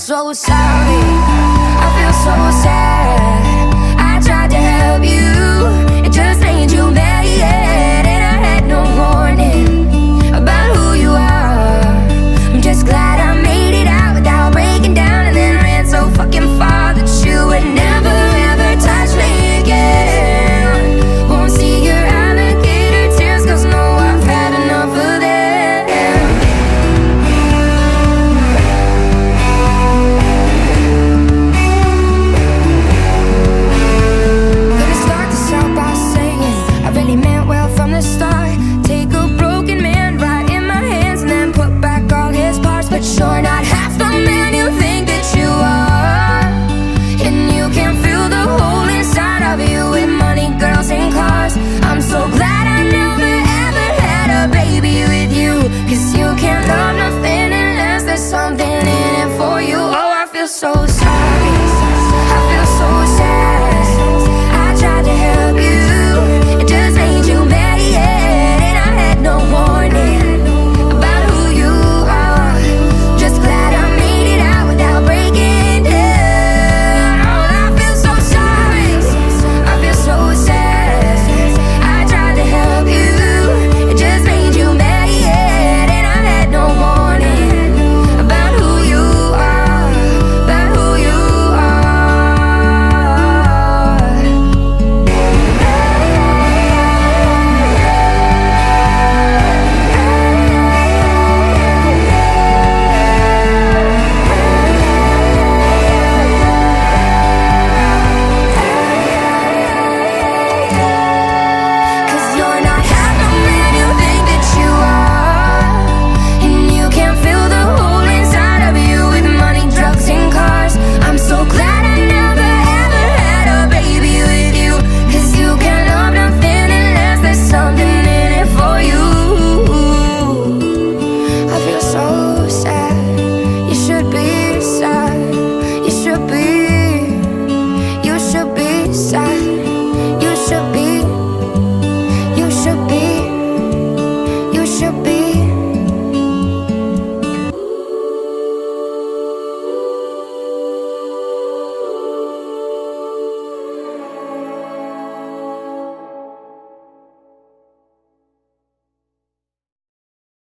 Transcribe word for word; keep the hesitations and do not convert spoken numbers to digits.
so sorry, I feel so sad. I tried to help you, it just made you mad. And I had no warning about who you are. I'm just glad I made it out without breaking down, and then ran so fucking far that you would never ever touch me again. Won't see your alligator tears, cause no, I've had enough of them. Gonna start this out by saying I really meant well from the start. Take a broken man right in my hands and then put back all his parts. But you're not half the man you think that you are, and you can fill the hole inside of you with money, girls, and cars. I'm so glad I never ever had a baby with you, cause you can't love nothing unless there's something in it for you. Oh, I feel so